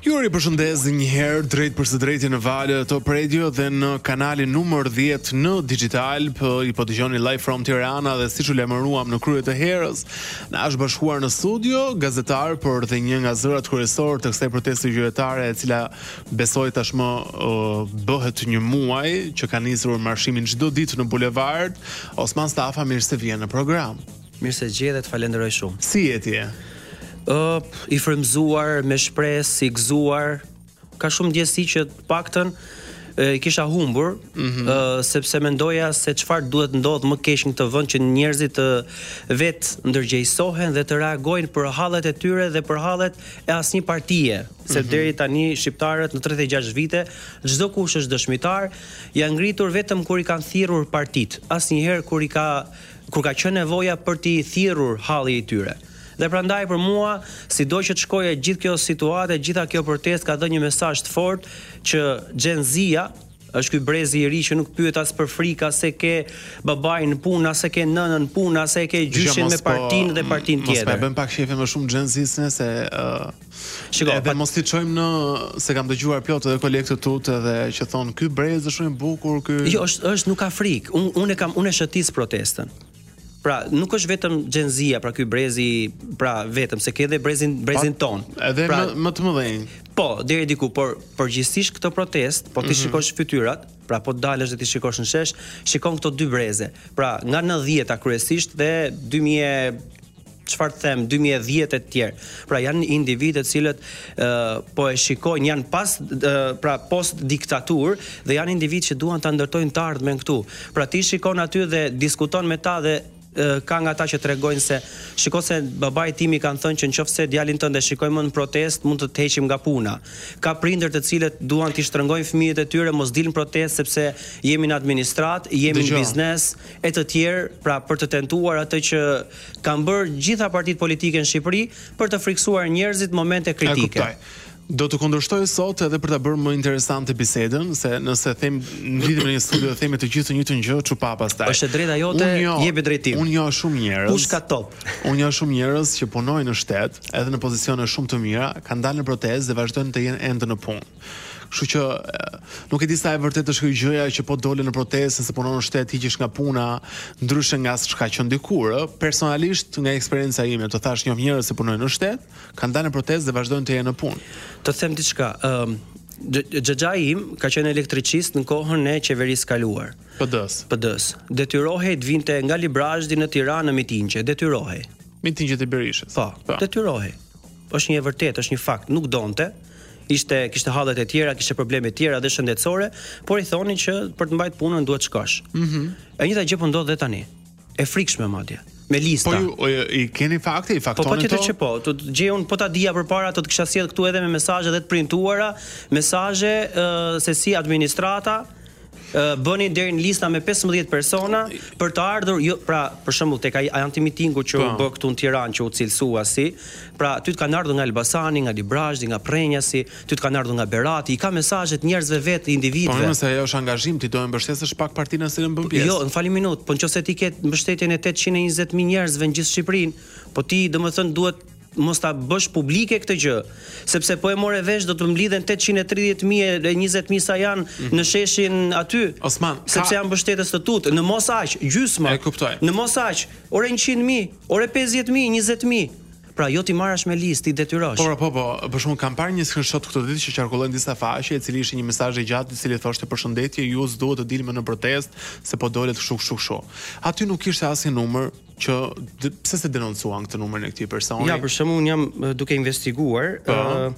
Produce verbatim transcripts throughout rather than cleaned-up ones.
Ju ripërshëndes një herë drejt për së drejti në valë Top Radio dhe në kanalin numër dhjetë në digital, për i po dëgjoni live from Tirana dhe siç u lajmëruam në krye të herës, na është bashkuar në studio gazetar për dhe një nga zërat kryesorë të kësaj proteste qytetare, e cila besoj tashmë uh, bëhet një muaj që ka nisur marshimin çdo ditë në bulevard. Osman Stafa, mirë se vjen në program. Mirë se gjethet, falenderoj shumë. Si je ti? Uh, I frymzuar, me shpresë, i gëzuar. Ka shumë ndjesi që të paktën i kisha humbur, mm -hmm. uh, sepse mendoja se çfarë duhet ndodh më keq në këtë vend që njerëzit të vetë ndërgjegjësohen dhe të reagojnë për hallet e tyre dhe për hallet e asnjë partie. Se mm -hmm. deri tani shqiptarët në tridhjetë e gjashtë vite, çdo kush është dëshmitar, janë ngritur vetëm kur i kanë thirrur partit. Asnjëherë kur i ka kur ka qenë nevoja për t'i thirrur halli i tyre. Dhe prandaj për mua, sido që të shkojë gjithë kjo situatë, gjitha kjo protestë ka dhënë një mesazh të fortë që Gen Z-ja është ky brezi i ri që nuk pyet as për frikë, se ke babain në punë, se ke nënën në punë, se ke gjyshin me partinë dhe partinë tjetër. Mos më bën pak shefe më shumë Gen Z-sne se uh, Shiko, edhe pat... mos ti çojmë në se kam dëgjuar plot edhe kolegët tut edhe që thon ky brez është shumë i bukur, ky Jo, është është nuk ka frikë. Unë unë kam unë e shëtis protestën. Pra, nuk është vetëm Gen Z-ja, pra ky brezi, pra vetëm se ke edhe brezin brezin ton. Edhe pra, më, më të mëdhenj. Po, deri diku, por përgjithsisht këtë protestë, po ti mm -hmm. shikosh fytyrat, pra po dalësh dhe ti shikosh në shesh, shikon këto dy breze. Pra, nga nëntëdhjeta kryesisht dhe dy mijë çfarë të them, dy mijë e dhjetë e të tjerë. Pra janë individë të cilët uh, po e shikojnë, janë pas uh, pra post diktaturë dhe janë individë që duan ta ndërtojnë të ardhmen këtu. Pra ti shikon aty dhe diskuton me ta dhe ka nga ata që tregojnë se shiko se babai timi kanë thënë që nëse djalin tënd e shikojmë në protestë mund të të heqim nga puna. Ka prindër të cilët duan t'i shtrëngojnë fëmijët e tyre mos dilnë protestë sepse jemi në administrat, jemi në biznes e të tjerë, pra për të tentuar atë që kanë bërë gjitha partitë politike në Shqipëri për të friksuar njerëzit momente kritike. Do të kundërshtoj sot edhe për ta bërë më interesante bisedën, se nëse them në lidhje me një studio dhe themi të gjithë të njëjtën gjë, çupa pastaj. Është drejta jote, jepi drejtim. Unë njoh shumë njerëz. Kush ka top? Unë njoh shumë njerëz që punojnë në shtet, edhe në pozicione shumë të mira, kanë dalë në protestë dhe vazhdojnë të jenë ende në punë. Kështu që nuk e di sa e vërtetë është kjo gjëja që po dole në protestë se punon në shtet hiqesh nga puna, ndryshe nga çka që ndikur. Personalisht nga eksperjenca ime, të thash njoh njerëz që punojnë në shtet, kanë dalë në protestë dhe vazhdojnë të jenë në punë. Të them diçka, ëm um, xhaxhai im ka qenë elektricist në kohën e qeverisë kaluar. P D-s. P D-s. Detyrohej të vinte nga Librazhdi në Tiranë në mitingje, detyrohej. Mitingjet e Berishës. Po, pa. detyrohej. Është një e vërtetë, është një fakt, nuk donte. Ishte kishte hallet e tjera, kishte probleme të tjera dhe shëndetësore, por i thonin që për të mbajtur punën duhet shkosh. Mhm. Mm e njëjta gjë po ndodh edhe tani. E frikshme madje. Me lista. Po ju o, i keni fakte, i faktoni to? Po patjetër që po. Të gjeun po ta dija përpara të të kisha sjell këtu edhe me mesazhe dhe të printuara, mesazhe uh, se si administrata bënin deri në lista me pesëmbëdhjetë persona për të ardhur, jo, pra për shembull tek ai antimitingu që u bë këtu në Tiranë që u cilësua si, pra ty të kanë ardhur nga Elbasani, nga Librazhdi, nga Prenjasi, ty të kanë ardhur nga Berati, i ka mesazhet njerëzve vetë, individëve. Po nëse ajo është angazhim, ti do të mbështesësh pak partinë nëse në bën pjesë. Jo, në fali minut, po nëse ti ke mbështetjen e tetëqind e njëzet mijë njerëzve në gjithë Shqipërinë, po ti domethënë duhet mos ta bësh publike këtë gjë, sepse po e morë vesh do të mblidhen tetëqind e tridhjetë mijë e njëzet mijë sa janë mm. në sheshin aty. Osman, sepse ka... janë mbështetës të tut, në mos aq, gjysma. E kuptoj. Në mos aq, ore njëqind mijë, ore pesëdhjetë mijë, njëzet mijë. Pra jo ti marrësh me listë, ti detyrosh. Po, po, po, për shkak kam parë një screenshot këtë ditë që qarkullon disa faqe, i cili ishte një mesazh i gjatë i cili thoshte përshëndetje, ju s'duhet të dilni në protestë se po dolet kështu kështu kështu. Aty nuk kishte asnjë numër që pse se denoncuan këtë numrin e këtij personi. Ja, për shembull un jam duke investiguar, ë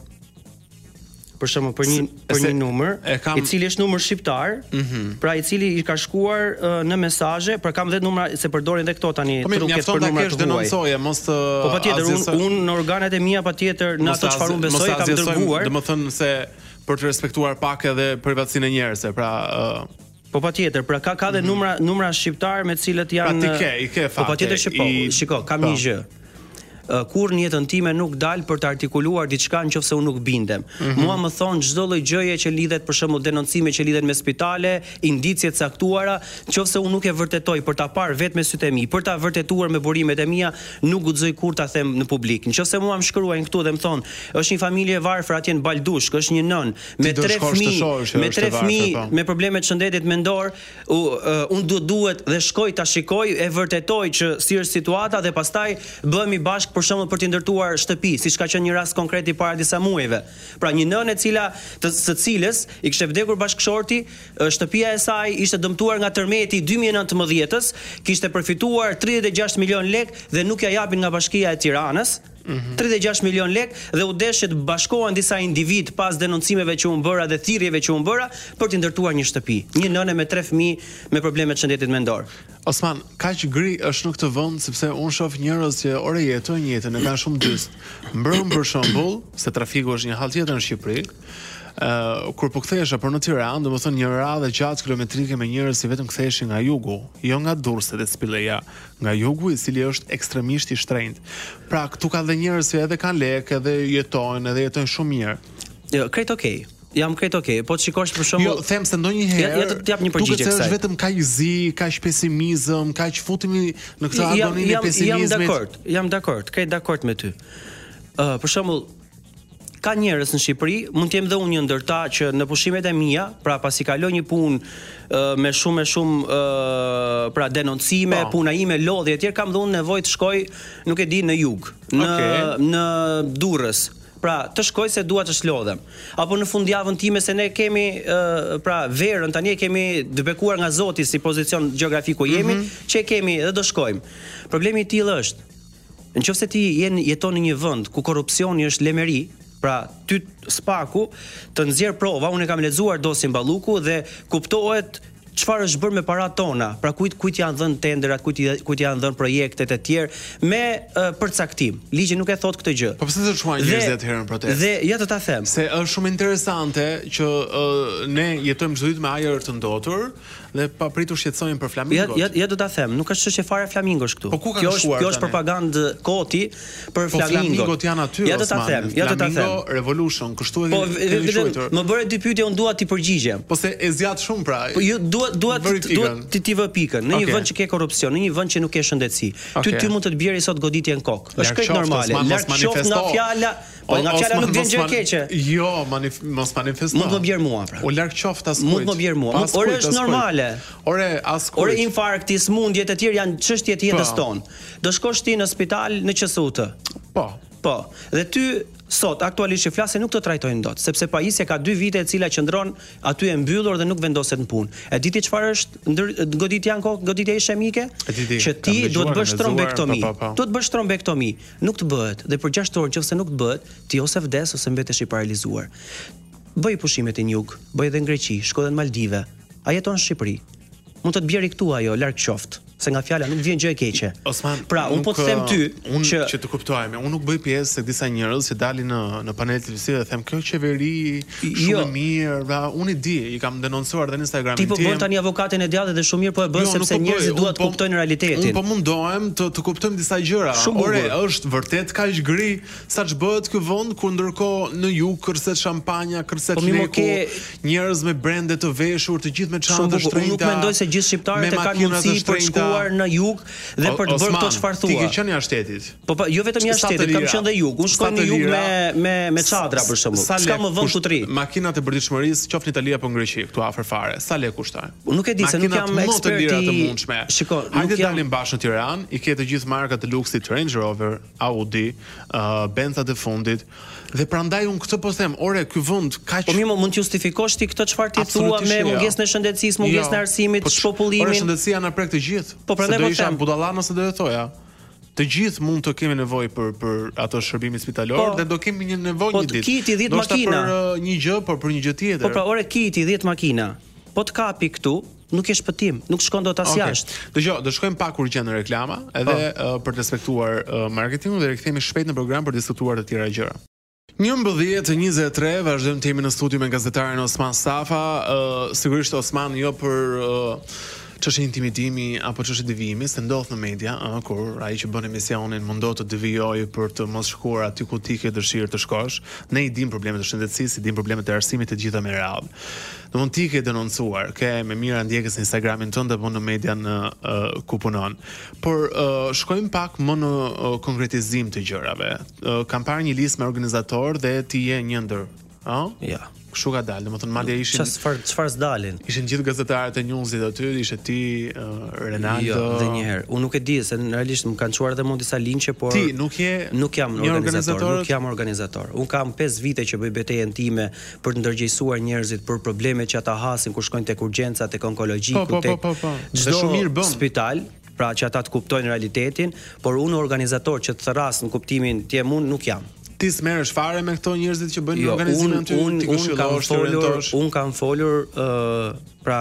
për shembull për një për një numër, kam... i cili është numër shqiptar, mm -hmm. pra i cili i ka shkuar uh, në mesazhe, pra kam dhe numra se përdorin edhe këto tani po, truket për numrat të huaj. Mos të Po patjetër un, un në organet e mia patjetër në ato çfarë unë besoj kam dërguar. Domethënë se për të respektuar pak edhe privatësinë e njerëzve, pra uh... Po patjetër, pra ka ka dhe mm -hmm. numra numra shqiptar me të cilët janë pra ti ke, i ke fakte. Po patjetër që po, i... shiko, kam pa. një gjë. uh, kur në jetën time nuk dal për të artikuluar diçka nëse unë nuk bindem. Mm-hmm. Mua më thon çdo lloj gjëje që lidhet për shembull denoncime që lidhen me spitale, indicje të caktuara, nëse unë nuk e vërtetoj për ta parë vetëm me sytë e mi, për ta vërtetuar me burimet e mia, nuk guxoj kur ta them në publik. Nëse mua më shkruajnë këtu dhe më thon, është një familje e varfër atje në Baldushk, është një nën me tre fëmijë, me tre fëmijë me probleme të shëndetit mendor, u, uh, unë duhet duhet dhe shkoj ta shikoj, e vërtetoj që si është situata dhe pastaj bëhemi bashkë për shembull për të ndërtuar shtëpi, siç ka qenë një rast konkret i para disa muajve. Pra një nënë e cila të së cilës i kishte vdekur bashkëshorti, shtëpia e saj ishte dëmtuar nga tërmeti i dy mijë e nëntëmbëdhjetës, kishte përfituar tridhjetë e gjashtë milion lekë dhe nuk ja japin nga Bashkia e Tiranës. Mm-hmm. tridhjetë e gjashtë milion lekë dhe u desh që të bashkohen disa individ pas denoncimeve që u bëra dhe thirrjeve që u bëra për të ndërtuar një shtëpi. Një nënë me tre fëmijë me probleme të shëndetit mendor. Osman, kaq gri është në këtë vend sepse unë shoh njerëz që ore jetojnë jetën e kanë shumë dyst. Mbrëm për shembull, se trafiku është një hall tjetër në Shqipëri. Uh, kur po kthehesha për në Tiranë, domethënë një radhë gjatë kilometrike me njerëz që vetëm ktheheshin nga jugu, jo nga Durrësi dhe Spilleja, nga jugu i cili është ekstremisht i shtrenjtë. Pra, këtu ka dhe njerëz që edhe kanë lekë, edhe jetojnë, edhe jetojnë shumë mirë. Jo, krejt okay. Jam krejt okay, po të shikosh për shembull. Jo, them se ndonjëherë. Ja, ja të jap një përgjigje kësaj. Duket se është vetëm kaq zi, kaq pesimizëm, kaq futemi në këtë agoninë e pesimizmit. Jam dakord, jam dakord, krejt dakord me ty. Ë, uh, për shembull, ka njerëz në Shqipëri, mund të jem dhe unë një ndërta që në pushimet e mia, pra pasi kaloj një punë uh, me shumë me shumë uh, pra denoncime, oh. puna ime, lodhje etj, kam dhe unë nevojë të shkoj, nuk e di, në jug, në okay. në Durrës. Pra, të shkoj se dua të shlodhem. Apo në fundjavën time se ne kemi uh, pra verën tani e kemi të bekuar nga Zoti si pozicion gjeografik ku jemi, mm-hmm. që e kemi dhe do shkojmë. Problemi i tillë është, nëse ti jeton në një vend ku korrupsioni është lemeri, pra ty spaku të nxjerr prova, unë e kam lexuar dosin Balluku dhe kuptohet çfarë është bërë me paratë tona, pra kujt kujt janë dhënë tenderat, kujt kujt janë dhënë projektet e tjerë me uh, përcaktim. Ligji nuk e thot këtë gjë. Po pse të çuajnë njerëzit herën protestë? Dhe ja të ta them. Se është shumë interesante që uh, ne jetojmë çdo ditë me ajër të ndotur dhe papritur shqetësojmë për flamingot. Ja ja, ja do ta them, nuk është çështje fare flamingosh këtu. Po kjo është kjo është propagandë koti për po, flamingot. Flamingot janë aty. Ja do ta them, ja do ta them. Flamingo Revolution, kështu e po, vetëm më bëre dy pyetje, unë dua ti përgjigjem. Po se e zgjat shumë pra. Po ju dua dua dua ti ti vë pikën. Në një okay. vend që ke korrupsion, në një vend që nuk ke shëndetësi. Okay. Ty ty mund të të bjerë sot goditje në kokë. Është krejt normale. Larg qoftë nga fjala, po nga fjala nuk vjen gjë e keqe. Jo, manif mos manifesto. Mund të bjerë mua pra. O larg qoftë as kujt. Mund të bjerë mua. Ore është normale. Ore as kujt. Ore infarkti, smundjet e tjerë janë çështje të jetës tonë. Do shkosh ti në spital në Q S U T. Po. Po. Dhe ty sot aktualisht që flasë nuk të trajtojnë dot, sepse pajisja ka dy vite e cila qëndron aty e mbyllur dhe nuk vendoset në punë. E di ti çfarë është ndër goditja në kokë, goditja ishemike? Që ti duhet bësh trombektomi. Duhet bësh trombektomi. Nuk të bëhet dhe për gjashtë orë nëse nuk të bëhet, ti ose vdes ose mbetesh i paralizuar. Bëj pushimet në jug, bëj edhe në Greqi, shko edhe në Maldive. A jeton në Shqipëri? Mund të të bjerë këtu ajo, larg qoftë, se nga fjala nuk vjen gjë e keqe. Osman, pra, un po të them ty unë që që të kuptojmë, unë nuk bëj pjesë se disa njerëz që dalin në në panel televiziv dhe them kjo qeveri shumë jo. e mirë, pra unë i di, i kam denoncuar edhe në Instagramin tim. Ti po bën tani avokatin e djathtë dhe shumë mirë po e bën jo, sepse po njerëzit duan të po, kuptojnë realitetin. Unë po mundohem të të kuptojmë disa gjëra. Ore, është vërtet kaq gri saç bëhet ky vend ku ndërkohë në jug kërcet shampanja, kërcet po, leku, njerëz me brende të veshur, të gjithë me çantë të shtrenjta. Nuk mendoj se gjithë shqiptarët e kanë mundësi për të shkuar në jug dhe për të bërë këto çfarë thua. Ti ke qenë jashtë shtetit. Po po, jo vetëm jashtë shtetit, kam qenë dhe jug. Unë shkoj në jug me me me çadra për shembull. S'ka më vend ku të rri. Makinat e përditshmërisë, qoftë në Itali apo në Greqi, këtu afër fare. Sa lekë kushtojnë? Nuk e di se nuk jam ekspert i. Shikoj, hajde dalim bashkë në Tiranë, i ke të gjithë markat e luksit, Range Rover, Audi, uh, Benzat e fundit. Dhe prandaj un këtë po them, ore, ky vend kaq. Po mirë, mund të justifikosh ti këtë çfarë ti thua me mungesën e shëndetësisë, mungesën e arsimit, shpopullimin. Ore, shëndetësia na prek të gjithë. Po prandaj po them, budalla nëse do të thoja. Të gjithë mund të kemi nevojë për për ato shërbime spitalor dhe do kemi një nevojë po, një ditë. Po kiti dhjetë makina. Për uh, një gjë, por për një gjë tjetër. Po pra, ore kiti dhjetë makina. Po të kapi këtu, nuk e shpëtim, nuk shkon dot as okay. jashtë. Dgjoj, do shkojmë pak urgjent në reklama, edhe uh, për të respektuar uh, marketingun dhe rikthehemi shpejt në program për të diskutuar të tjera gjëra. njëmbëdhjetë e njëzet e tre, vazhdojmë të jemi në studio me gazetaren Osman Safa. Uh, sigurisht Osman jo për uh, çështja intimidimi apo çështja devijimi se ndodh në media, ëh, kur ai që bën emisionin mundohet të devijojë për të mos shkuar aty ku ti ke dëshirë të shkosh. Ne i dim problemet e shëndetësisë, i dim problemet e arsimit të gjitha me radhë. Domthonë ti ke denoncuar, ke me mira ndjekës në Instagramin tënd apo në median uh, ku punon. Por uh, shkojmë pak më në uh, konkretizim të gjërave. Uh, kam parë një listë me organizator dhe ti je një ndër, ëh? Ja. Kështu ka dalë, domethënë madje ishin çfarë çfarë s'dalin. Ishin gjithë gazetarët e Newsit aty, ishte ti, uh, Renaldo. Jo, dhe një herë. Unë nuk e di se realisht më kanë çuar edhe mund disa linçe, por ti nuk je nuk jam një organizator, organizator, nuk jam organizator. Unë kam pesë vite që bëj betejën time për të ndërgjegjësuar njerëzit për problemet që ata hasin kur shkojnë tek urgjenca, tek onkologjiku, po, po, tek po, po, po. çdo shumë mirë bën. spital, pra që ata të kuptojnë realitetin, por unë organizator që të therras në kuptimin ti jam unë nuk jam. Ti s'merresh fare me këto njerëzit që bëjnë jo, organizimin aty, un, ti këshillosh, të orientosh. Un kam folur uh, pra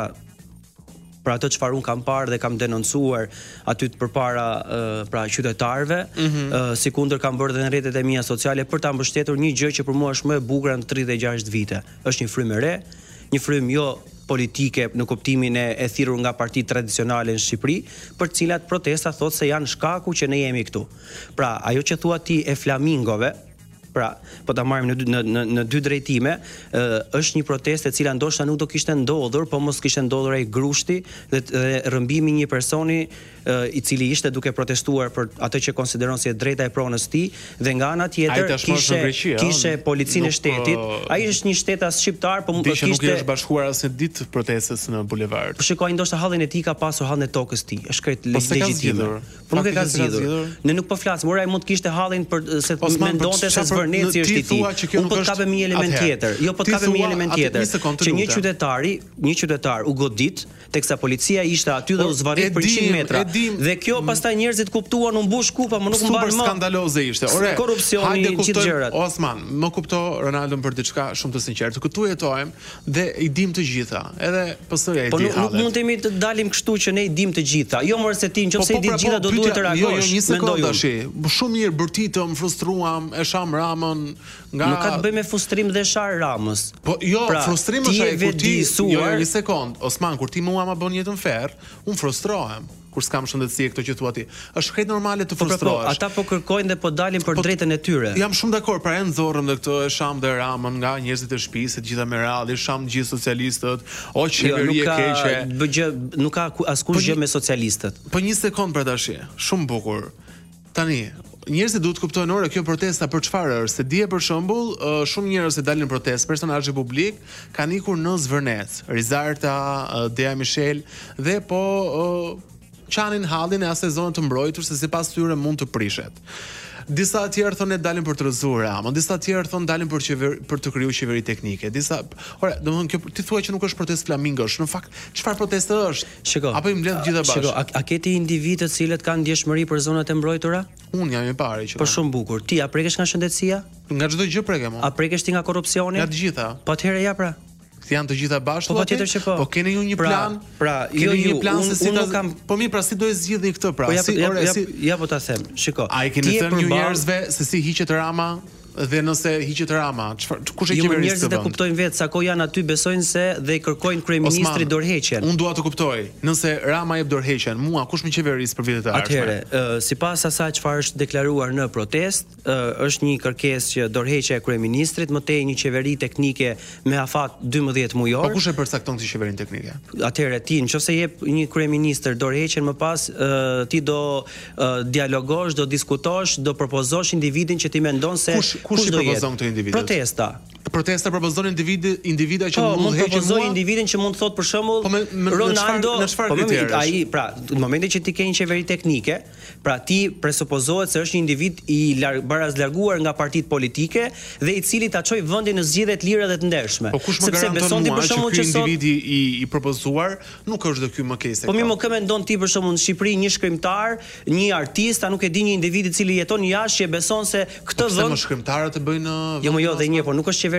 për atë çfarë un kam parë dhe kam denoncuar aty përpara uh, pra qytetarëve, mm -hmm. uh, sikundër kam bërë edhe në rrjetet e mia sociale për ta mbështetur një gjë që për mua është më e bukur në tridhjetë e gjashtë vite. Është një frymë e re, një frymë jo politike në kuptimin e, e thirrur nga partitë tradicionale në Shqipëri, për të cilat protesta thotë se janë shkaku që ne jemi këtu. Pra, ajo që thua ti e flamingove, pra, po ta marrim në dy, në, në, në dy drejtime, ë është një protestë e cila ndoshta nuk do kishte ndodhur, po mos kishte ndodhur ai grushti dhe, dhe rrëmbimi një personi ë i cili ishte duke protestuar për atë që konsideron si e drejta e pronës tij dhe nga ana tjetër kishte kishte policinë e shtetit. Ai është një shtetas shqiptar, po kishte nuk kishte është bashkuar asnjë ditë protestës në bulevard. Po shikoj ndoshta hallin e tij ka pasur hallin e tokës tij, është krejt legjitime. Po nuk e ka zgjidhur. Ne nuk po flasim, ora ai mund të kishte hallin për se mendonte se Zvërneci është i tij. Unë po të kapem një element tjetër. Jo, po të kapem një element tjetër. Që një qytetari, një qytetar u godit teksa policia ishte aty dhe u zvarrit për njëqind metra. Dhe kjo pastaj njerëzit kuptuan u mbush kupa, më nuk mban më. Super skandaloze ishte. Ore, korrupsioni, gjithë gjërat. Osman, më kupto Ronaldo për diçka shumë të sinqertë. Këtu jetojmë dhe i dim të gjitha. Edhe P S-ja e di. Po nuk mund të jemi të dalim kështu që ne i dim të gjitha. Jo më se ti nëse i di të gjitha do duhet të reagosh. Jo, jo, një sekondë tash. Shumë mirë bërtitëm, frustruam, e sham Ramën nga nuk ka të bëjë me frustrim dhe shar Ramës. Po jo, pra, frustrim është ai kur ti disuar... jo, një sekond, Osman, kur ti mua ma bën jetën ferr, unë frustrohem. Kur s'kam shëndetësi këto që thua ti. Është krejt normale të frustrohesh. Po, ata po kërkojnë dhe po dalin për po, drejtën e tyre. Jam shumë dakord, pra e nxorrëm dhe këtë e sham dhe Ramën nga njerëzit e shtëpisë, të gjitha me radhë, sham të gjithë socialistët, o qeveri e keqe. Jo, nuk ka askush gjë me socialistët. Po një sekond për tash. Shumë bukur. Tani, njerëzit duhet të kuptojnë ore kjo protesta për çfarë është, se dje për shembull, uh, shumë njerëz që dalin në protestë, personazhe publik kanë ikur në Zvërnec, Rizarta, uh, Dea Michel dhe po uh, qanin hallin e asaj zone të mbrojtur se sipas tyre mund të prishet. Disa të tjerë thonë dalin për të rrëzuar Ramën, disa të tjerë thonë dalin për qever, për të krijuar qeveri teknike. Disa, ora, domethënë kjo ti thua që nuk është protestë flamingosh, në fakt çfarë proteste është? Shiko, apo i mbledh gjithë bashkë. Shiko, a, a ke ti individë të cilët kanë ndjeshmëri për zonat e mbrojtura? Unë jam i pari që. Po shumë bukur. Ti a prekesh nga shëndetësia? Nga çdo gjë prekem unë. A prekesh ti nga korrupsioni? Nga të gjitha. Po atëherë ja pra. Janë të gjitha bashkë. Po patjetër që po. Po keni ju një pra, plan? Pra, keni jo, një plan un, se si ta kam... Po mirë, pra si do e zgjidhni këtë pra? Po ja, si, ja, ore, ja, si... ja po ta them. Shiko. A i keni thënë ju njerëzve se si hiqet Rama? Dhe nëse hiqet Rama, çfarë kush e qeverisë? Jo, njerëzit e kuptojnë vetë sa ko janë aty, besojnë se dhe i kërkojnë kryeministrit dorëheqjen. Unë dua të kuptoj, nëse Rama jep dorëheqjen, mua kush më qeveris për vitet e ardhshme? Atëherë, uh, sipas asaj çfarë është deklaruar në protestë, uh, është një kërkesë që dorëheqja e kryeministrit, më tej një qeveri teknike me afat dymbëdhjetë mujor. Po kush e përcakton këtë qeverinë teknike? Atëherë ti, nëse jep një kryeministër dorëheqjen, më pas uh, ti do uh, dialogosh, do diskutosh, do propozosh individin që ti mendon se kush Kush i propozon këtë individ? Protesta. Protesta propozon individi, individa që po, mund të heqë mua. Po, propozoj individin që mund të thotë për shembull po, Ronaldo, në çfarë po më ai, pra, në momentin që ti ke një qeveri teknike, pra ti presupozohet se është një individ i lar barazlarguar nga partitë politike dhe i cili ta çoj vendin në zgjedhje të lira dhe të ndershme. Po kush më garanton ti për shembull që ky individi i, i propozuar nuk është dhe ky më keq se Po mirë, më kë mendon ti për shembull në Shqipëri një shkrimtar, një artist, a nuk e di një individ i cili jeton jashtë që beson se këtë vend më shkrimtarët e bëjnë Jo, më jo dhe një, por nuk është qeveri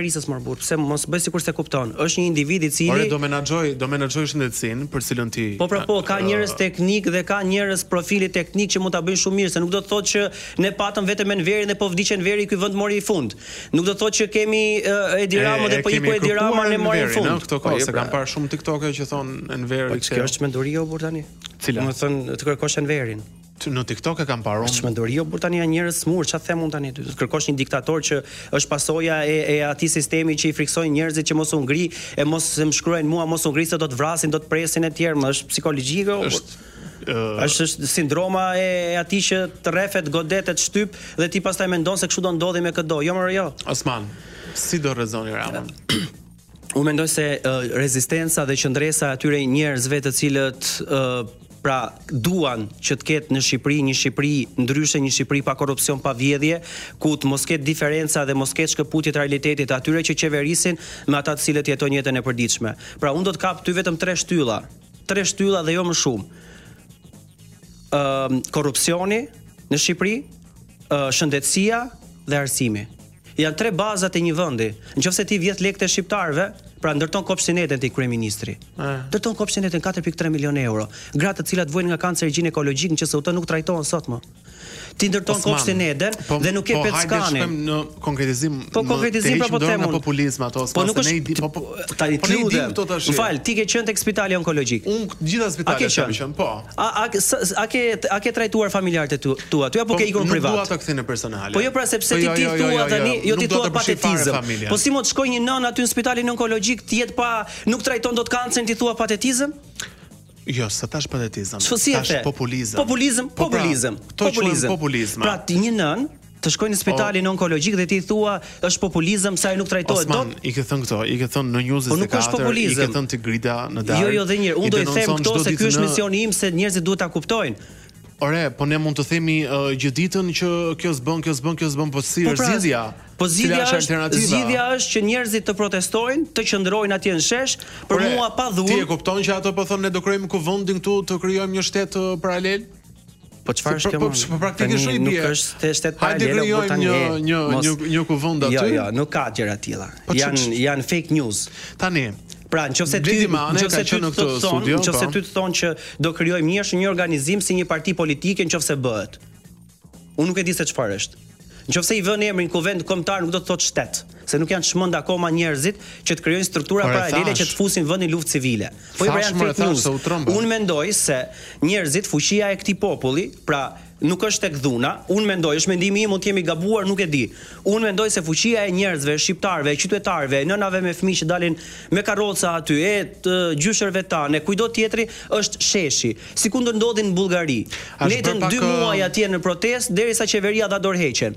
qeverisës më burr. Pse mos bëj sikur se kupton. Është një individ i cili Ore do menaxhoj, do menaxhoj shëndetësinë për cilën ti. Po pra po, ka njerëz teknik dhe ka njerëz profili teknik që mund ta bëjnë shumë mirë, se nuk do të thotë që ne patëm vetëm Enverin dhe po vdiqen Enveri ky vend mori i fund. Nuk do të thotë që kemi uh, Edi Rama dhe po iku Edi Rama ne mori i fund. Këto kohë se kam parë shumë TikToke që thon Enveri. Po kjo është mendori o burr tani. Cila? Do të thënë të kërkosh Enverin. Në TikTok e kam parë. Është mendori o burr tani janë njerëz smur, çfarë them unë tani? Të kërkosh një diktator që është pasoja e, e atij sistemi që i friksojnë njerëzit që mos u ngri, e mos më shkruajnë mua, mos u ngri se do të vrasin, do të presin e tjerë, më është psikologjike. Është Uh, është është sindroma e atij që të rrefet, godetet, shtyp dhe ti pastaj mendon se kështu do ndodhi me këdo. Jo më jo. Osman, si do rrezoni Ramën? Unë mendoj se uh, rezistenca dhe qëndresa atyre njerëzve të cilët uh, pra duan që të ketë në Shqipëri një Shqipëri ndryshe, një Shqipëri pa korrupsion, pa vjedhje, ku të mos ketë diferenca dhe mos ketë shkëputje të realitetit atyre që qeverisin me ata të cilët jetojnë jetën e përditshme. Pra unë do të kap ty vetëm tre shtylla, tre shtylla dhe jo më shumë. Uh, korrupsioni në Shqipëri, uh, shëndetësia dhe arsimi. Janë tre bazat e një vendi. Nëse ti vjedh lekët e shqiptarëve, pra ndërton kopshtinetën te kryeministri. Ndërton kopshtinetën katër pikë tre milionë euro. Gratë të cilat vojnë nga kanceri ginekologjik në Q S U T nuk trajtohen sot më. Ti ndërton kopshtinetën po, dhe nuk ke po, petskanin. Po hajde në konkretizim. Po konkretizim pra po them unë. Populizëm ato, po nuk është po po tani ti lutem. M'fal, ti ke qenë tek spitali onkologjik. Unë gjitha spitalet kam qenë, po. A a a ke a ke trajtuar familjarët e tua aty apo ke ikur në privat? Nuk dua ta kthej në personale. Po jo pra sepse ti ti thua tani, jo ti thua patetizëm. Po si mund të shkojë një nën aty në spitalin onkologjik të jetë pa nuk trajton dot kancerin ti thua patetizëm? Jo, sa tash patetizëm. Tash populizëm. Populizëm, populizëm. Populizëm. Populizëm. Pra ti një nën të shkojnë në spitalin onkologjik dhe ti thua është populizëm sa ai nuk trajtohet dot. Osman, i ke thënë këto, i ke thënë në News Po nuk është populizëm. I ke thënë Tigrida në darkë. Jo, jo, dhe një, unë do i them këto se ky është misioni im se njerëzit duhet ta kuptojnë. Ore, po ne mund të themi uh, gjithë ditën që kjo s'bën, kjo s'bën, kjo s'bën, po si po është pra, zgjidhja? Po zgjidhja është, zgjidhja është që njerëzit të protestojnë, të qëndrojnë atje në shesh, për Ore, mua pa dhunë. Ti e kupton që ato po thonë ne do krijojmë kuvendin këtu, të krijojmë një shtet uh, paralel? Po çfarë është kjo? Po, po praktikisht i bie. Nuk është shtet paralel, po krijojmë një një një një kuvend aty. Jo, jo, nuk ka gjëra të tilla. Janë janë fake news. Tani Pra, nëse ty, nëse ty të thonë, nëse ty të thonë që do krijojmë një një organizim si një parti politike nëse bëhet. Unë nuk e di se çfarë është. Nëse i vën emrin kuvend kombëtar nuk do të thotë shtet, se nuk janë çmend akoma njerëzit që të krijojnë struktura paralele që të fusin vendin luftë civile. Po i janë fake news. Unë mendoj se njerëzit, fuqia e këtij populli, pra nuk është tek dhuna, unë mendoj, është mendimi im, mund të jemi gabuar, nuk e di. Unë mendoj se fuqia e njerëzve, shqiptarëve, qytetarëve, nënave me fëmijë që dalin me karroca aty, e të gjyshërve tanë, kujdo tjetri, është sheshi. Si kundër ndodhin në Bullgari. Netën dy muaj atje në protestë derisa qeveria dha dorëheqjen.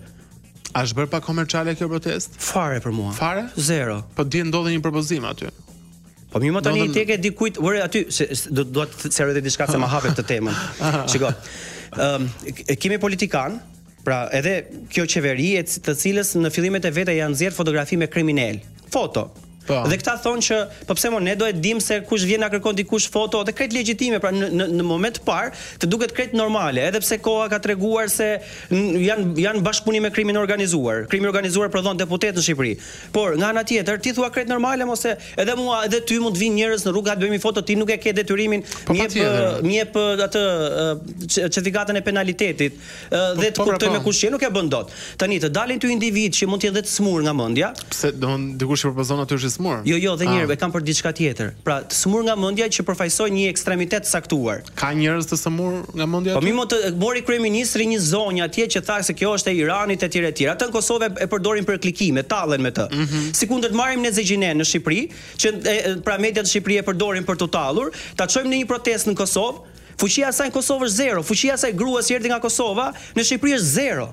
A është bërë pa komerciale kjo protest? Fare për mua. Fare? Zero. Po di ndodhi një propozim aty. Po mirë më tani tek e di kujt, ore aty se do do të seroj diçka se ma hapet të temën. Shiko. Ëm um, kemi politikan, pra edhe kjo qeveri e të cilës në fillimet e veta janë nxjerr fotografi me kriminal. Foto. Po. Dhe këta thonë që po pse mo ne do e dim se kush vjen na kërkon dikush foto dhe krejt legjitime, pra në në, në moment të parë të duket krejt normale, edhe pse koha ka treguar se janë janë bashkëpunim me krimin organizuar. Krimi organizuar prodhon deputet në Shqipëri. Por nga ana tjetër ti thua krejt normale mos e edhe mua edhe ty mund të vinë njerëz në rrugë të bëjmë foto, ti nuk e ke detyrimin, po, më jep më jep atë certifikatën e penalitetit dhe të kuptoj me kush je, nuk e bën dot. Tani të dalin ty individ që mund të jenë të smur nga mendja. Pse don dikush propozon aty është smur? Jo, jo, dhe njerëve kanë për diçka tjetër. Pra, të smur nga mendja që përfaqësojnë një ekstremitet saktuar. Ka njerëz të smur nga mendja? Po mimo të mori kryeministri një zonjë atje që tha se kjo është e Iranit etj etj. Atë në Kosovë e përdorin për klikime, tallen me të. Mm -hmm. Sikundër të marrim ne Zexhinen në Shqipëri, që e, pra mediat në Shqipëri e përdorin për të tallur, ta çojmë në një protestë në Kosovë, fuqia e saj në Kosovë është zero, fuqia e saj gruas që erdhi nga Kosova në Shqipëri është zero.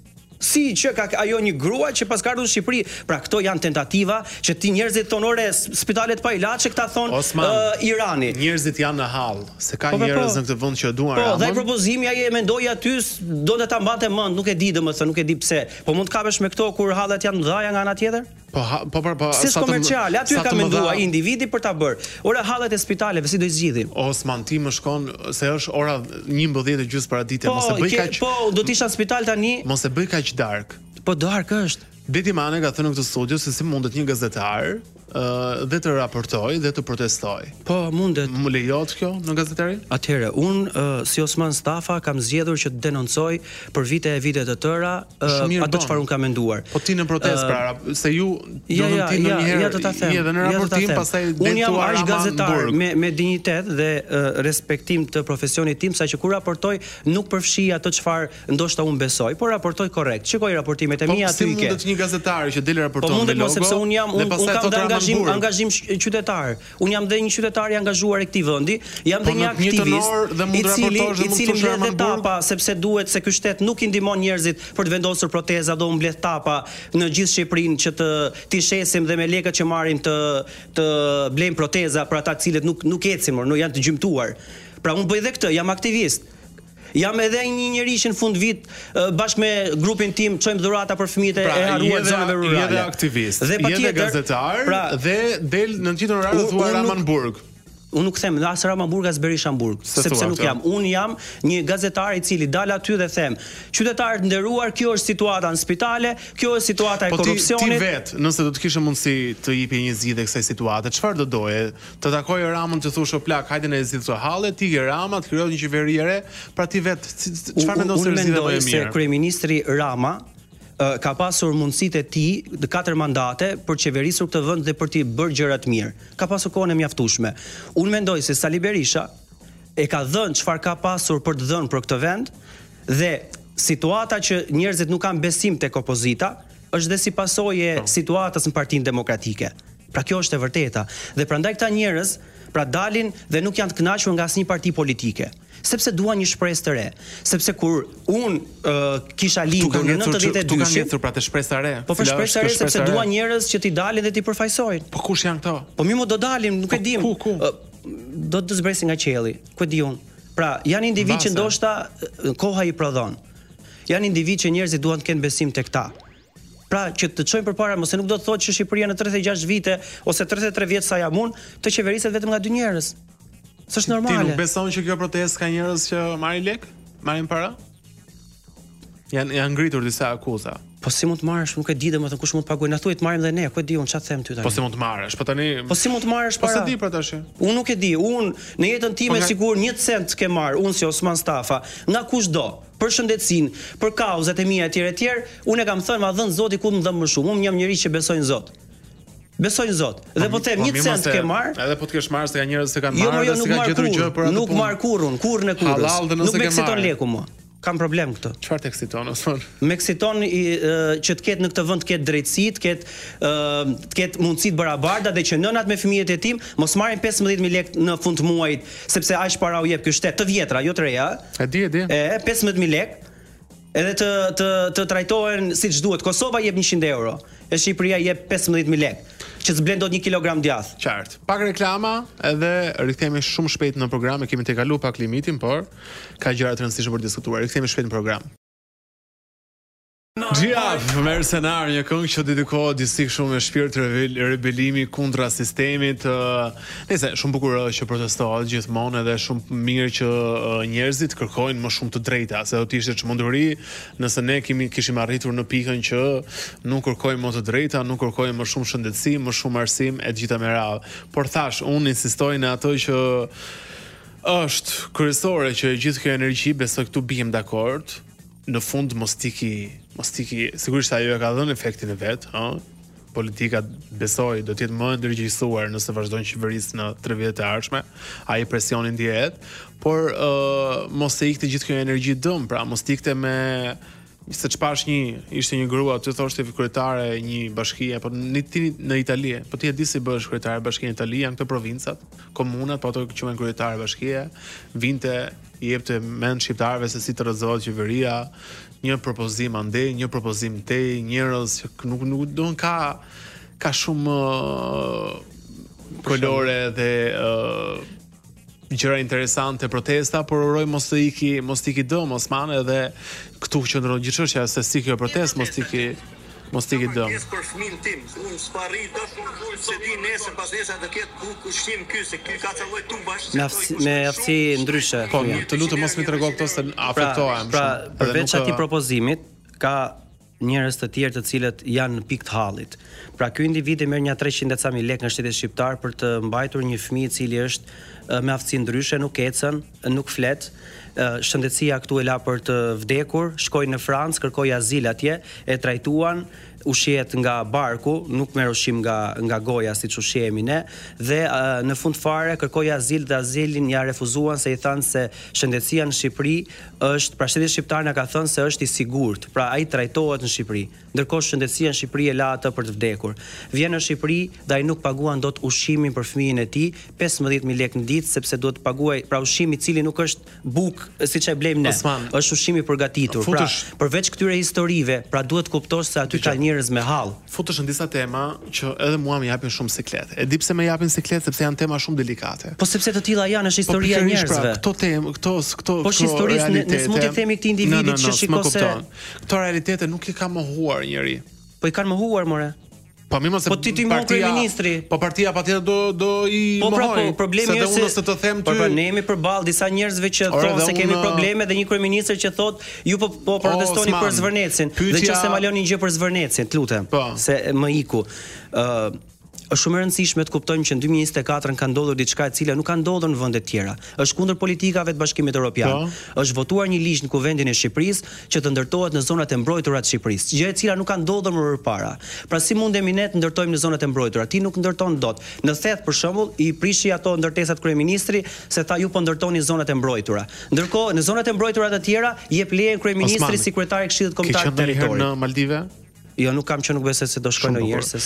Si që ka ajo një grua që pas ka ardhur në Shqipëri, pra këto janë tentativa që ti njerëzit thonë ore spitalet pa ilaçe, këta thonë uh, Irani. Njerëzit janë në hall, se ka po, njerëz po, në këtë vend që duan Ramon. Po, dhe propozimi ai e mendoi aty, donte ta mbante mend, nuk e di domethënë, nuk e di pse. Po mund të kapesh me këto kur hallet janë mëdha nga ana tjetër? Po po po po si komerciale, aty ka menduar individi për ta bërë. Ora hallet e spitaleve si do i zgjidhim? Osman ti më shkon se është ora njëmbëdhjetë e gjys para dite, po, mos e bëj kaq. Po, do të isha në spital tani. Mos e bëj kaq dark. Po dark është. Beti Mane ka thënë në këtë studio se si mundet një gazetar uh, dhe të raportoj dhe të protestoj. Po, mundet. Më lejohet kjo në gazetari? Atëherë, unë uh, si Osman Stafa kam zgjedhur që të denoncoj për vite e vite të tëra uh, ato çfarë unë kam menduar. Po ti në protestë uh, pra, se ju do ja, të ti ja, ndonjëherë ja, ja, je edhe në raportim, pastaj unë jam aq gazetar me me dinjitet dhe uh, respektim të profesionit tim, saqë kur raportoj nuk përfshi ato çfarë ndoshta unë besoj, por raportoj korrekt. Shikoj raportimet e mia aty i ke. Po si mundet një gazetar që del raporton po me logo? Po sepse unë jam unë un kam dhe angazhim angazhim qytetar. Unë jam dhe një qytetar i angazhuar e këtij vendi, jam dhe një aktivist i cili i cili mbledh etapa sepse duhet se ky shtet nuk i ndihmon njerëzit për të vendosur proteza, do mbledh tapa në gjithë Shqipërinë që të të shesim dhe me lekët që marrim të të blejmë proteza për ata të cilët nuk nuk ecin, nuk janë të gjymtuar. Pra unë bëj dhe këtë, jam aktivist. Jam edhe një njerëz në fund vit bashkë me grupin tim çojmë dhurata për fëmijët e harruar zonave rurale. Je edhe aktivist, je gazetar pra, dhe del në të njëjtën orar të thua Ramanburg. Unë nuk them as Ramanburg as Berishamburg, sepse nuk jam. Unë jam një gazetar i cili dal aty dhe them, qytetarët nderuar, kjo është situata në spitale, kjo është situata e korrupsionit. Po ti vet, nëse do të kishe mundësi të jepje një zgjidhje kësaj situate, çfarë do doje? Të takoje Ramën të thush o plak, hajde ne zgjidh këtë halle, ti ke Rama, të krijosh një qeveri e re, pra ti vet çfarë mendon se zgjidhja më e mirë? Unë mendoj se kryeministri Rama ka pasur mundësitë e tij të katër mandate për qeverisur këtë vend dhe për t'i bërë gjëra të mirë. Ka pasur kohën e mjaftueshme. Unë mendoj se Sali Berisha e ka dhënë çfarë ka pasur për të dhënë për këtë vend dhe situata që njerëzit nuk kanë besim tek opozita është dhe si pasojë e situatës në Partinë Demokratike. Pra kjo është e vërteta. Dhe prandaj këta njerëz pra dalin dhe nuk janë të kënaqur nga asnjë parti politike. Sepse duan një shpresë të re, sepse kur un uh, kisha lindur në nëntëdhjetë e dy, tu kanë ngjetur pra të shpresë re. Po për shpresë re sepse duan njerëz që t'i dalin dhe t'i përfaqësojnë. Po kush janë këto? Po mirë, mo do dalim, nuk e dim. Ku, ku? Uh, do të zbresin nga qielli. Ku e di un? Pra, janë individ që ndoshta koha i prodhon. Janë individ që njerëzit duan të kenë besim tek ta. Pra që të çojmë përpara, mos e nuk do të thotë që Shqipëria në tridhjetë e gjashtë vite ose tridhjetë e tre vjet sa jam unë, të qeveriset vetëm nga dy njerëz. S'është normale. Ti nuk beson që kjo protestë ka njerëz që marrin lek, marrin para? Janë janë ngritur disa akuza. Po si mund të marrësh, nuk e di domethënë kush mund të paguajë. Na thuaj të marrim dhe ne, ku e di unë çfarë them ty tani. Po si mund të marrësh, po tani. Po si mund të marrësh para? Po se di pra tash. Unë nuk e di. Unë në jetën time nga... sigur një cent ke marr, unë si Osman Stafa, nga kushdo, për shëndetësinë, për kauzat e mia etj etj, unë e kam thënë ma dhën Zoti ku më dhëm më shumë. Unë jam njëri që besoj në Zot. Besoj në Zot. Dhe po them një cent ke marr. Edhe po të kesh marrë se ka njerëz që kanë marrë dhe s'ka gjetur gjë për atë. Nuk marr kurrun, kurrën e kurrës. Nuk më eksiton leku mua. Kam problem këtë. Çfarë të eksiton Osman? Më eksiton që të ketë në këtë vend të ketë drejtësi, të ketë të ketë mundësi të barabarta dhe që nënat me fëmijët e tim mos marrin pesëmbëdhjetë mijë lekë në fund të muajit, sepse aq para u jep ky shtet të vjetra, jo të reja. E di, e di. E pesëmbëdhjetë mijë lekë. Edhe të të të trajtohen siç duhet. Kosova jep njëqind euro, e Shqipëria jep pesëmbëdhjetë mijë lekë, që s'blen dot një kilogram djath. Qartë. Pak reklama, edhe rikthehemi shumë shpejt në program, e kemi tejkalu pak limitin, por ka gjëra të rëndësishme për të diskutuar. Rikthehemi shpejt në program. Gjia, Mercenar, një këngë që dedikohet disi shumë me shpirt rebelimi kundra sistemit. Nëse shumë bukur që protestohet gjithmonë edhe shumë mirë që njerëzit kërkojnë më shumë të drejta, se do të ishte çmenduri nëse ne kemi kishim arritur në pikën që nuk kërkojmë më të drejta, nuk kërkojmë më shumë shëndetësi, më shumë arsim e gjitha me radhë. Por thash, unë insistoj në ato që është kryesore që gjithë kjo energji, besoj këtu bijem dakord. Në fund mos tiki, mos tiki, sigurisht ajo e ka dhënë efektin e vet, ëh. Politika besoj do të jetë më e ndërgjegjësuar nëse vazhdojnë qeverisë në tre vjet e ardhshme, ai presioni ndjehet, por uh, mos e ikte gjithë kjo energji dëm, pra mos ikte me se çpash një, ishte një grua, ty thoshte kryetare një bashkie, po në në Itali, po ti e di si bësh kryetare bashkie në Itali, janë këto provincat, komunat, po ato quhen kryetare bashkie, vinte i jepte mend shqiptarëve se si të rrezohet qeveria, një propozim andej, një propozim tej, njerëz që nuk nuk don ka ka shumë uh, kolore dhe uh, gjëra interesante, protesta, por uroj mos të iki, mos të iki dëm Osman, edhe këtu qëndron gjithë çështja se si kjo protestë mos të iki mos të iki dëm. Për fëmin tim, unë s'parri dashur se di nesër pas nesër të ketë ku kushtim ky se ky ka ca lloj tumbash. Me aftësi ndryshe. Po, të lutem mos më trego këto se afektohem. Pra, përveç atij propozimit, ka njerëz të tjerë të cilët janë në pikë të hallit. Pra ky individ e merr një treqind e ca mijë lekë nga shteti shqiptar për të mbajtur një fëmijë i cili është me aftësi ndryshe, nuk ecën, nuk flet. Shëndetësia këtu e la për të vdekur, shkoi në Francë, kërkoi azil atje, e trajtuan, ushqehet nga barku, nuk merr ushqim nga nga goja siç ushqehemi ne, dhe uh, në fund fare kërkoi azil dhe azilin ja refuzuan se i thanë se shëndetësia në Shqipëri është, pra shteti shqiptar na ka thënë se është i sigurt, pra ai trajtohet në Shqipëri. Ndërkohë shëndetësia në Shqipëri e la atë për të vdekur. Vjen në Shqipëri dhe ai nuk paguan dot ushqimin për fëmijën e tij, pesëmbëdhjetë mijë lekë në ditë, sepse duhet të paguaj, pra ushqimi i cili nuk është buk siç e blejmë ne, Osman, është ushqim i përgatitur. Futesh, pra përveç këtyre historive, pra duhet kuptosh se aty ka njerëz me hall. Futesh në disa tema që edhe mua më japin shumë siklet. E di pse më japin siklet, sepse janë tema shumë delikate. Po sepse të tilla janë, është historia e njerëzve. Pra, këto temë, këto këto Po historisë ne s'mund të themi këtij individit që shikon se këto realitete nuk i ka mohuar njëri. Po i kanë mohuar more. Po më mos po ti ti mohon kryeministri. Po partia patjetër do do i po, mohoj. Po pra, po problemi është se unë të them ty. Po pra ne jemi përballë disa njerëzve që thonë se kemi probleme dhe një kryeministër që thotë ju po po protestoni o, për Zvërnecin. Pytja... Dhe nëse ma lëni gjë për Zvërnecin, të lutem. Po. Se më iku. Ë uh, është shumë e rëndësishme të kuptojmë që në dy mijë e njëzet e katër ka ndodhur diçka e cila nuk ka ndodhur në vende të tjera. Është kundër politikave të Bashkimit Evropian. Po. Është votuar një ligj në Kuvendin e Shqipërisë që të ndërtohet në zonat e mbrojtura të Shqipërisë, gjë e cila nuk ka ndodhur më përpara. Pra si mundemi ne të ndërtojmë në zonat e mbrojtura? Ti nuk ndërton dot. Në Theth për shembull i prishi ato ndërtesat kryeministri se tha ju po ndërtoni zonat e mbrojtura. Ndërkohë në zonat e mbrojtura të tjera jep lejen kryeministri si kryetari i Këshillit Kombëtar të Territorit. Në Maldive? Jo, nuk kam që nuk besoj se do shkoj ndonjëherë se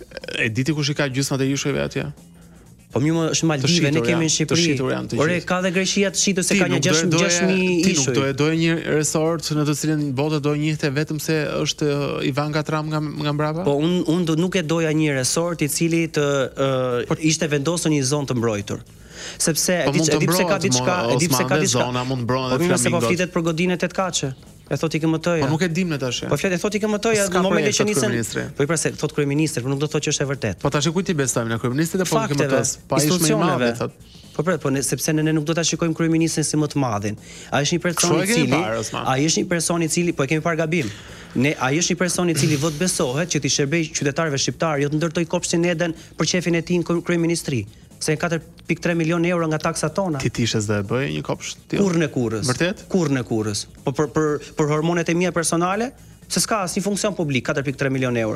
e diti kush i ka gjysmët e jushujve atje? Po mirë, më është Maldive, ne kemi në Shqipëri. Ore, ka dhe Greqia të shitur se ka një gjashtë mijë ishuj. Ti nuk do e doje një resort në të cilin bota do njihte vetëm se është Ivanka Trump nga nga mbrapa? Po un un do nuk e doja një resort i cili të uh, ishte vendosur në një zonë të mbrojtur. Sepse e di pse ka diçka, e di pse ka diçka. Zona mund mbrohen edhe flamingot. Po nëse po flitet për godinë e Tetkaçe. E thot i K M T-ja. Po nuk e dim ne tash. Po flet e thot i K M T-ja në momentin që nisën. Po i pra se thot kryeministri, por nuk do të thotë që është e vërtetë. Po tash kujt i besojmë, në kryeministrit apo në K M T-s? Pa ishte më i madh, thot. Po pra, po ne, sepse ne, ne nuk do ta shikojmë kryeministrin si më të madhin. Ai është një person i cili, ai është një person i cili, po e kemi parë gabim. Ne ai është një person i cili vot besohet që ti shërbej qytetarëve shqiptar, jo të ndërtoj kopshtin Eden për shefin e tij në kryeministri. Se katër pikë tre milion euro nga taksat tona. Ti tishes dhe e bëj një kopsht? Kurrën e kurrës. Vërtet? Kurrën e kurrës. Po për për për hormonet e mia personale, se s'ka asnjë funksion publik, katër pikë tre milion euro.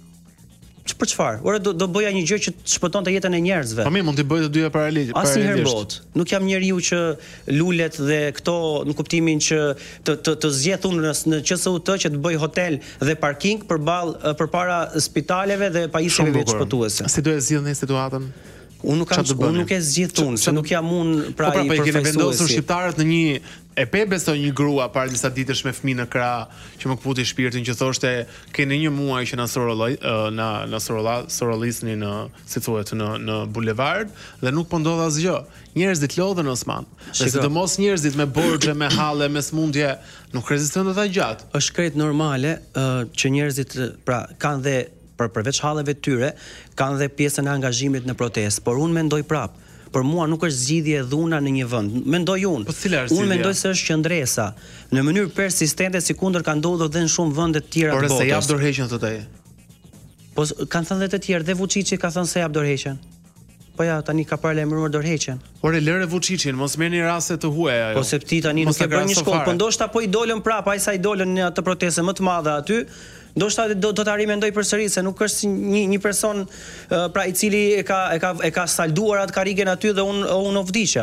Për çfarë? Ora do do bëja një gjë që të shpëtonte jetën e njerëzve. Po mirë, mund të bëj të dyja paralelisht. Asnjëherë bot. Nuk jam njeriu që lulet dhe këto në kuptimin që të të të zgjedh unë në Q S U T që të bëj hotel dhe parking përballë përpara spitaleve dhe pajisjeve shpëtuese. Si do e zgjidhni situatën? Unë nuk kam, unë nuk e zgjidh unë, se nuk jam unë pra po, pra, i përfaqësuesi. Po pra, keni vendosur shqiptarët në një e pe besoj një grua para disa ditësh me fëmijë në krah që më kputi shpirtin që thoshte keni një muaj që na sorolloi na na sorollisni në si thuhet në në bulevard dhe nuk po ndodh asgjë. Njerëzit lodhen Osman. Dhe sidomos njerëzit me borxhe, me halle, me smundje nuk rezistojnë dot gjatë. Është krejt normale uh, që njerëzit pra kanë dhe për përveç halleve të tyre, kanë dhe pjesën e angazhimit në protestë, por unë mendoj prap, për mua nuk është zgjidhje e dhuna në një vend. Mendoj unë. Po cila është zgjidhja? Unë mendoj se është qendresa, në mënyrë persistente, sikundër ka ndodhur edhe në shumë vende të tjera të botës. Por se jap dorëheqjen thotë ai. Po kanë thënë edhe të tjerë, dhe Vučići ka thënë se jap dorëheqjen. Po ja, tani ka paralajmëruar dorëheqjen. Por e lëre Vučićin, mos merrni raste të huaja ajo. Po se ti tani nuk e bën një shkollë, po ndoshta po i dolën prap, ai sa i dolën në atë protestë më të madhe aty. Ndoshta do do ta rimendoj përsëri se nuk është një një person uh, pra i cili e ka e ka e ka salduar atë karrigen aty dhe un un u vdiqja.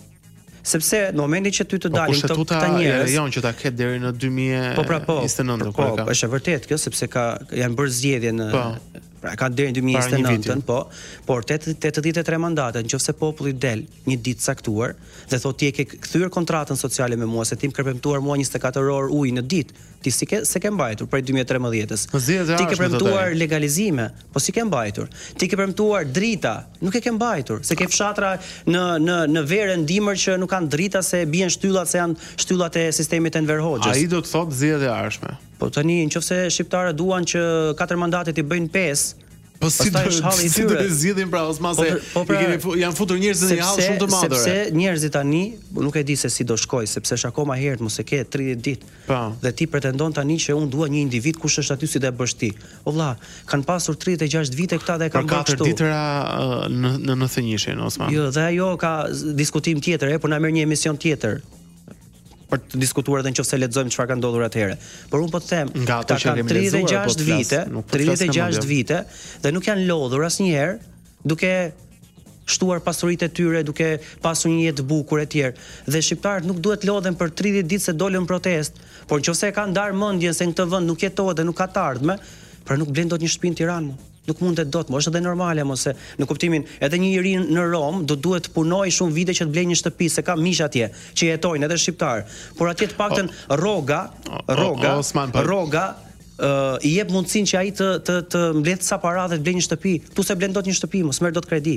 Sepse në momentin që ty të dalin këto këta njerëz, janë që ta ketë deri në dy mijë e njëzet e nëntë po, po, është e vërtetë kjo sepse ka janë bërë zgjedhje në po. Pra ka deri në dy mijë e njëzet e nëntën, po, por tetëdhjetë e tre mandate, nëse populli del një ditë caktuar dhe thotë ti e ke kthyer kontratën sociale me mua se ti më ke premtuar mua njëzet e katër orë ujë në ditë, ti si ke se ke mbajtur prej dy mijë e tremëdhjetës. Ti ke premtuar legalizime, po si ke mbajtur. Ti ke premtuar drita, nuk e ke mbajtur, se ke fshatra në në në verën dimër që nuk kanë drita se bien shtyllat se janë shtyllat e sistemit Enver Hoxhës. Ai do të thotë zgjedhjet e ardhshme. Po tani nëse shqiptarët duan që katër mandate i bëjnë pesë, Po si do të zgjidhin pra Osman se i keni janë futur njerëzit në një hall shumë të madh. Sepse njerëzit tani nuk e di se si do shkoj, sepse është akoma herët mos e ke tridhjetë ditë. Dhe ti pretendon tani që unë dua një individ kush është aty si do e bësh ti. O vlla, kanë pasur tridhjetë e gjashtë vite këta dhe e kanë bërë kështu. Për katër ditëra në në nëntëqind, Osman. Jo, dhe ajo ka diskutim tjetër, e po na merr një emision tjetër për të diskutuar edhe nëse lexojmë çfarë ka ndodhur atëherë. Por unë po të them, ata kanë tridhjetë e gjashtë vite, tridhjetë e gjashtë vite dhe nuk janë lodhur asnjëherë duke shtuar pasuritë e tyre, duke pasur një jetë bukur e tjerë. Dhe shqiptarët nuk duhet lodhen për tridhjetë ditë se dolën protestë, por nëse e kanë ndar mendjen se në këtë vend nuk jetohet dhe nuk ka të ardhmë, pra nuk blen dot një shtëpi në Tiranë. Nuk mundet dot, më është edhe normale mos e në kuptimin edhe një njeri në Rom do duhet të punojë shumë vite që të blejë një shtëpi se ka miq atje që jetojnë edhe shqiptar. Por atje të paktën rroga, rroga, rroga i jep mundësinë që ai të të të mbledh sa para dhe të blejë një shtëpi. Tu se blen dot një shtëpi, mos merr dot kredi.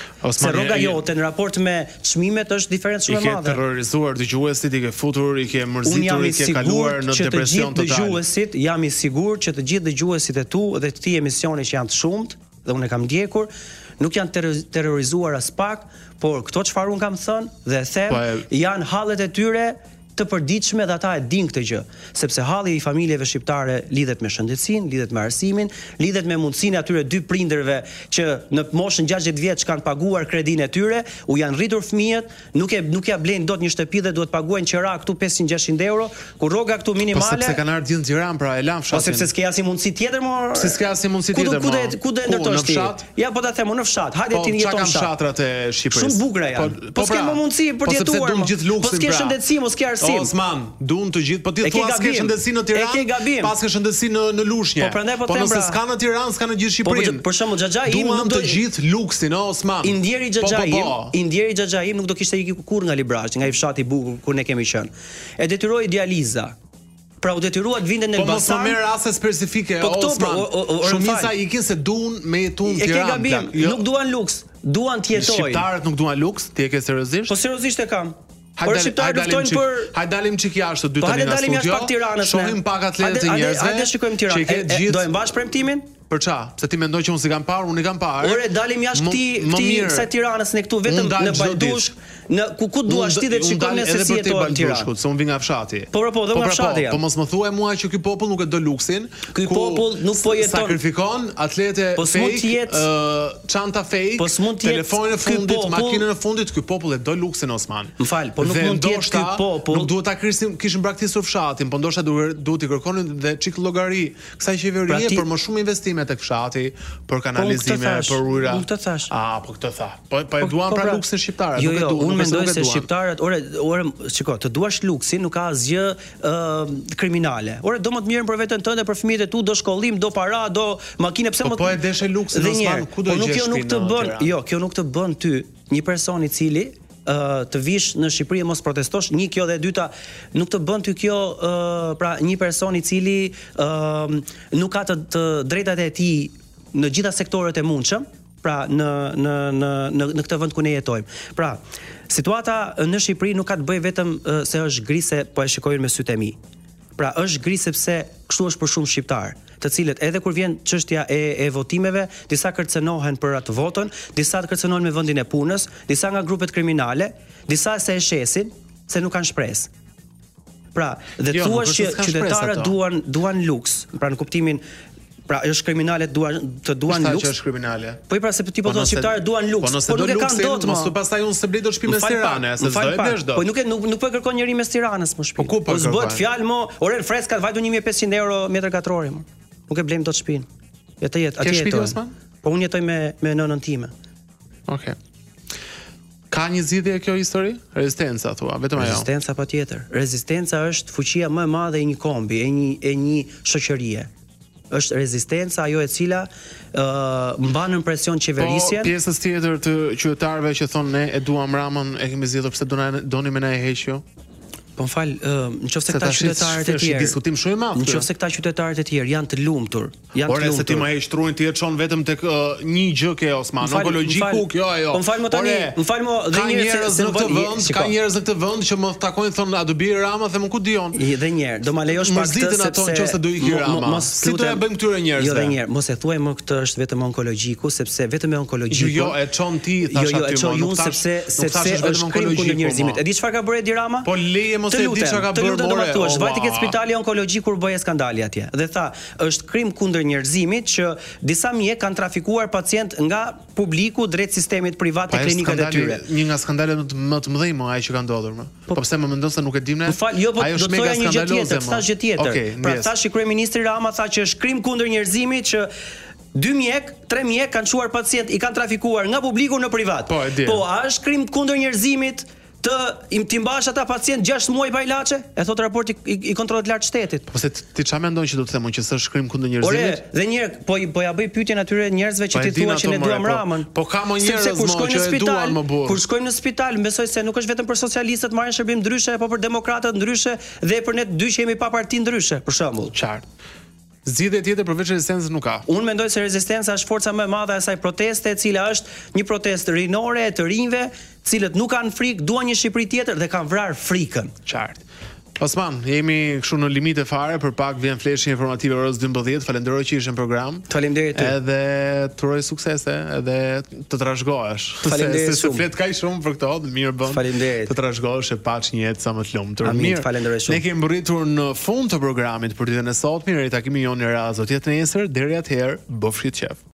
Se rroga jote në raport me çmimet është diferencë shumë e madhe. I ke terrorizuar dëgjuesit, i ke futur, i ke mërzitur, i ke kaluar në depresion total. Dëgjuesit, jam i sigurt që të gjithë dëgjuesit e tu dhe të këtij emisioni që janë të shumt dhe unë e kam ndjekur, nuk janë terrorizuar as pak, por këto çfarë un kam thënë dhe them, janë hallet e tyre të përditshme dhe ata e din këtë gjë, sepse halli i familjeve shqiptare lidhet me shëndetësinë, lidhet me arsimin, lidhet me mundësinë e atyre dy prindërve që në moshën gjashtëdhjetë vjeç kanë paguar kredinë e tyre, u janë rritur fëmijët, nuk e nuk ja blejnë dot një shtëpi dhe duhet paguajnë qira këtu pesëqind gjashtëqind euro, ku rroga këtu minimale. Po sepse kanë ardhur në Tiranë, pra e lan fshatin. Po sepse s'ke asnjë mundësi tjetër më. Si s'ke asnjë mundësi tjetër më. Ku do ku do ndërtosh ti? Ja po ta them në fshat. Hajde ti jeton në fshat. Po fshatrat e Shqipërisë. Shumë bukura janë. Po s'ke më mundësi për të jetuar. Po s'ke shëndetësi, mos ke arsim. Osman, duan të gjithë, po ti thua s'ke shëndetësi në Tiranë, pas ke shëndetësi në në Lushnjë. Po prandaj po them. Po nëse s'ka në Tiranë, s'ka në gjithë Shqipërinë. Po për shembull Xhaxhai im nuk do të gjithë luksin, o Osman. I ndjeri Xhaxhai im, i ndjeri Xhaxhai im nuk do kishte ikur kurrë nga Librazhi, nga i fshati i bukur ku ne kemi qenë. E detyroi dializa. Pra u detyrua të vinte në Elbasan. Po mos merr raste specifike, Osman. Shumica ikin se duan me jetu në Tiranë. E ke gabim, nuk duan luks, duan të jetojnë. Shqiptarët nuk duan luks, ti e ke seriozisht? Po seriozisht e kam. Por shqiptarët luftojnë për hajde dalim çik jashtë dy tani në studio. Shohim pak atletë të njerëzve. Hajde shikojmë Tiranë. Do e mbash premtimin? Për ça? Se ti mendon që unë si kam parë, unë i kam parë. Ore, dalim jashtë ti, ti kësaj Tiranës ne këtu vetëm në Bajdush, në ku ku duash ti dhe të shikojmë se si jeton Tirana. Se unë vi nga fshati. Po po, do nga fshati. Po mos më thuaj mua që ky popull nuk e do luksin. Ky popull nuk po jeton. Sakrifikon atlete fake, çanta fake, telefonin e fundit, makinën e fundit, ky popull e do luksin, Osman. M'fal, po nuk mund të jetë ky popull. Nuk duhet ta krisim, kishin braktisur fshatin, po ndoshta duhet i kërkonin dhe çik llogari kësaj qeverie për më shumë investime tek fshati, për kanalizime, për ujëra. Nuk të thash. Ah, po këtë tha. Po po e duan pra luksin shqiptarët, nuk e duan. Unë mendoj se shqiptarët, ore, ore, shiko, të duash luksin nuk ka asgjë ë kriminale. Ore, do më të mirën për veten tënde, për fëmijët e tu, do shkollim, do para, do makinë, pse më Po po e deshe luksin, Osman, ku do gjesh ti? Nuk të bën, jo, kjo nuk të bën ty një person i cili Uh, të vish në Shqipëri mos protestosh, një kjo dhe e dyta nuk të bën ty kjo uh, pra një person i cili uh, nuk ka të, të drejtat e tij në gjitha sektorët e mundshëm, pra në në në në në këtë vend ku ne jetojmë. Pra, situata në Shqipëri nuk ka të bëjë vetëm uh, se është gri se po e shikojnë me sytë e mi. Pra, është gri sepse kështu është për shumë shqiptar, të cilët edhe kur vjen çështja e, e votimeve, disa kërcënohen për atë votën, disa të kërcënohen me vendin e punës, disa nga grupet kriminale, disa se e shesin se nuk kanë shpresë. Pra, dhe jo, thuash që qytetarët duan duan luks, pra në kuptimin pra është kriminale duan të duan luks. Sa që është kriminale. Po i pra se ti po thon shqiptarët duan luks, po nuk e kanë dot më. Mos pastaj unë se blej do shtëpi mes Tiranës, se do e bësh dot. Po nuk e nuk nuk po kërkon njerëj mes Tiranës më shtëpi. Po s'bëhet fjalë më, orën freska vajtu një mijë e pesëqind euro metër katror më. Nuk e blejmë dot shtëpinë. Jetë jetë, atje jetoj. Po unë jetoj me me nënën time. Okej. Ka një zgjidhje kjo histori? Rezistenca thua, vetëm ajo. Rezistenca patjetër. Rezistenca është fuqia më e madhe e një kombi, e një e një shoqërie. Është rezistenca ajo e cila uh, mban në presion qeverisjen. Po pjesës tjetër të qytetarëve që thonë ne e duam Ramën, e kemi zgjedhur pse doni doni me na e heqjo. Po më fal, nëse këta tash qytetarët e është tjerë, diskutim shumë i madh. nëse këta qytetarët e tjerë janë të lumtur, janë Ore, të se ti lumtur. më e shtruin ti e çon vetëm tek uh, një gjë ke Osman, M'fal- onkologjiku, m'fal- kjo ajo. Po m'fal më tani, Ore, m'fal më dhe ka një herë njerëz se- në se këtë më- vend, shiko. ka njerëz në këtë vend që më takojnë thonë a do bie Rama dhe më ku dion. I dhe një herë, do ma lejosh pak këtë Mërziten ato sepse nëse do ikë mo- mo- Rama. mos Si do lutem- ja bëjmë këtyre njerëzve? Jo dhe një herë, mos e thuaj më këtë është vetëm onkologjiku, sepse vetëm e onkologjiku. Jo, jo, e çon ti Jo, thash jo, e aty. çon mo, nuk unë thash- sepse nuk sepse thash vetëm është krim kundër onkologjiku, njerëzimit. mo. E di çfarë ka bërë Edi Rama? Po leje mos Të e di lutem, çka ka të bërë. lutem do ma more, thuash, o, vajti ke ua. spitali onkologjik kur bëje skandali atje. Dhe tha, është krim kundër njerëzimit që disa mjek kanë trafikuar pacient nga publiku drejt sistemit privat Pa të është klinikat e skandali- tyre. Një nga skandalet më të- më të mëdhenj më ai që ka ndodhur më. Po pse më mendon se nuk e dim ne? Po fal, jo, po Ajo do është të mega thoja një gjë skandaloze, tjetër, mo. thash gjë tjetër. Okej, Pra ndjes. thash që kryeministri Rama tha që është krim kundër njerëzimit që dy mjek, tre mjek kanë çuar pacient, i kanë trafikuar nga publiku në privat. Po, e di. Po, a është krim kundër njerëzimit të im ti mbash ata pacient gjashtë muaj pa ilaçe? E thot raporti i, i kontrollit lart shtetit. Po se ti çfarë mendon që do të them unë që s'është krim kundër Ore, njerëzimit? dhe një herë po i- po ja bëj pyetjen atyre njerëzve që Po e ti din thua ato, që ne more, duam po- Ramën. po ka mo Sepse njerëz, kur mo, shkojnë që në e spital, duan, mo, burr. kur shkojnë në spital, besoj se nuk është vetëm për socialistët marrin shërbim ndryshe apo për demokratët ndryshe dhe për ne dy që jemi pa parti ndryshe, për shembull. Qartë. Zgjidhje tjetër përveç rezistencës nuk ka. Unë mendoj se rezistenca është forca më e madhe e asaj proteste, e cila është një protestë rinore e të rinjve, cilët nuk kanë frikë, duan një Shqipëri tjetër dhe kanë vrarë frikën. Qartë. Osman, jemi kështu në limite fare, për pak vjen fleshi informative orës dymbëdhjetë. Falenderoj që ishe në program. Faleminderit ty. Edhe të uroj suksese, edhe të trashëgohesh. Faleminderit Se se shumë. flet kaq shumë për këtë, mirë bën. Faleminderit. Të trashëgohesh e paç një jetë sa më të lumtur. Amin, Mirë. faleminderit shumë. Ne kemi mbërritur në fund të programit për ditën e sotme. Mirë, takimi jonë në Razo tjetër nesër. Deri atëherë, bëfshit qef.